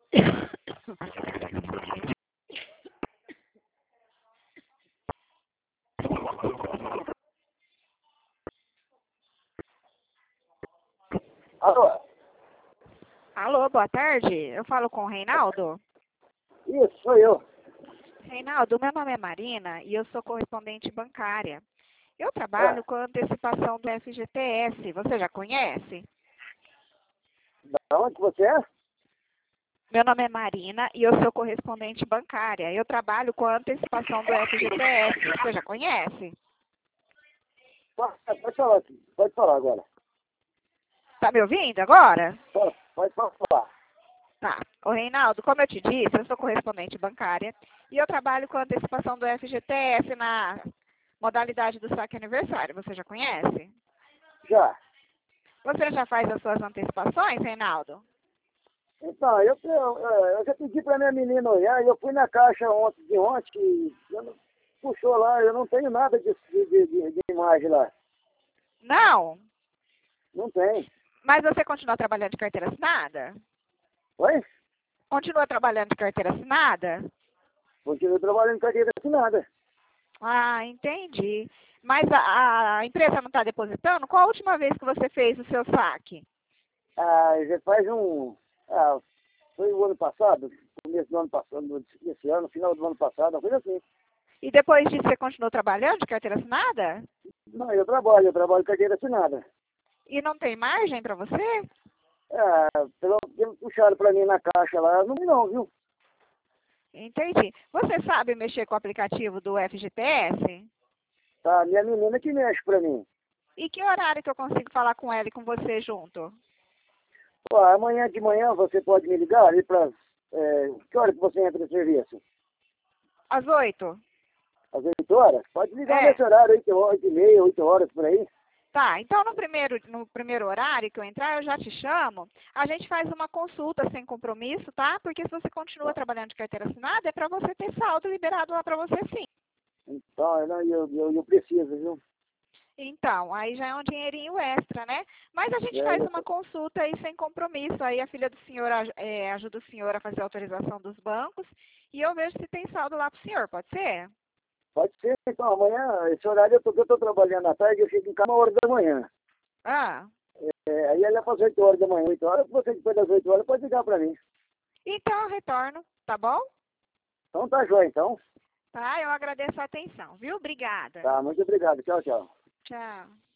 Alô? Alô, boa tarde. Eu falo com o Reinaldo. Isso, sou eu. Reinaldo, meu nome é Marina e eu sou correspondente bancária. Eu trabalho com a antecipação do FGTS. Você já conhece? Da onde que você é? Meu nome é Marina e eu sou correspondente bancária. Eu trabalho com a antecipação do FGTS. Você já conhece? Pode falar aqui. Pode falar agora. Tá me ouvindo agora? Pode falar. Tá. Ô, Reinaldo, como eu te disse, eu sou correspondente bancária e eu trabalho com a antecipação do FGTS na modalidade do saque aniversário. Você já conhece? Já. Você já faz as suas antecipações, Reinaldo? Então, eu já pedi pra minha menina olhar e eu fui na caixa de ontem e puxou lá, eu não tenho nada de imagem lá. Não? Não tem. Mas você continua trabalhando de carteira assinada? Oi? Continua trabalhando de carteira assinada? Continuo trabalhando com carteira assinada. Ah, entendi. Mas a empresa não está depositando? Qual a última vez que você fez o seu saque? Já faz foi o ano passado, começo do ano passado, esse ano, final do ano passado, uma coisa assim. E depois disso você continuou trabalhando de carteira assinada? Não, eu trabalho com carteira assinada. E não tem margem para você? Pelo que puxaram pra mim na caixa lá, não, viu? Entendi. Você sabe mexer com o aplicativo do FGTS? Tá, minha menina que mexe pra mim. E que horário que eu consigo falar com ela e com você junto? Pô, amanhã de manhã você pode me ligar ali que hora que você entra no serviço? Às 8? Às 8 horas? Pode ligar É. nesse horário, 8 horas, 8 e meia, 8 horas por aí. Tá, então no primeiro horário que eu entrar, eu já te chamo. A gente faz uma consulta sem compromisso, tá? Porque se você continua trabalhando de carteira assinada, é para você ter saldo liberado lá para você sim. Então, eu preciso, viu? Então, aí já é um dinheirinho extra, né? Mas a gente faz uma consulta aí sem compromisso. Aí a filha do senhor ajuda o senhor a fazer a autorização dos bancos e eu vejo se tem saldo lá pro senhor, pode ser? Pode ser, então, amanhã, esse horário eu tô trabalhando à tarde, eu chego em casa 1 hora da manhã. Ah, Aí ela para as 8 horas da manhã, 8 horas, você depois das 8 horas pode ligar pra mim. então eu retorno, tá bom? Então tá jóia, então. Tá, eu agradeço a atenção, viu? Obrigada. Tá, muito obrigado. Tchau, tchau. Tchau.